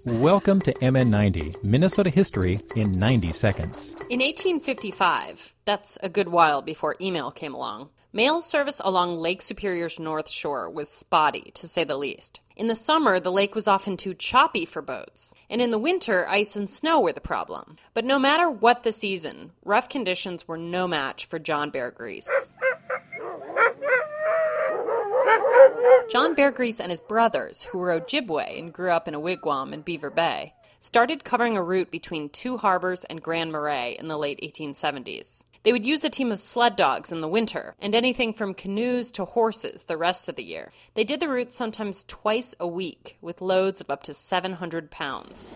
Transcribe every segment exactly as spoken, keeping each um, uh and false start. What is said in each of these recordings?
Welcome to M N ninety, Minnesota History in ninety seconds. In eighteen fifty-five, that's a good while before email came along, mail service along Lake Superior's North Shore was spotty, to say the least. In the summer, the lake was often too choppy for boats, and in the winter, ice and snow were the problem. But no matter what the season, rough conditions were no match for John Bear Grease. John Bear Grease and his brothers, who were Ojibwe and grew up in a wigwam in Beaver Bay, started covering a route between Two Harbors and Grand Marais in the late eighteen seventies. They would use a team of sled dogs in the winter, and anything from canoes to horses the rest of the year. They did the route sometimes twice a week, with loads of up to seven hundred pounds.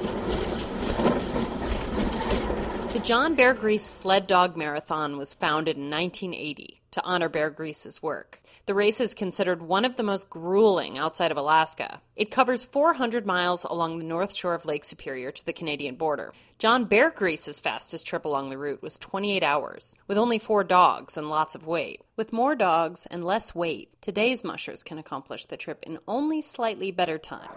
The John Bear Grease Sled Dog Marathon was founded in nineteen eighty to honor Bear Grease's work. The race is considered one of the most grueling outside of Alaska. It covers four hundred miles along the north shore of Lake Superior to the Canadian border. John Bear Grease's fastest trip along the route was twenty-eight hours, with only four dogs and lots of weight. With more dogs and less weight, today's mushers can accomplish the trip in only slightly better time.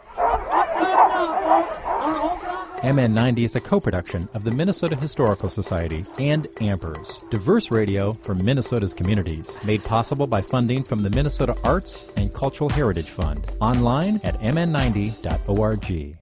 M N ninety is a co-production of the Minnesota Historical Society and Ampers, diverse radio for Minnesota's communities, made possible by funding from the Minnesota Arts and Cultural Heritage Fund. Online at m n ninety dot org.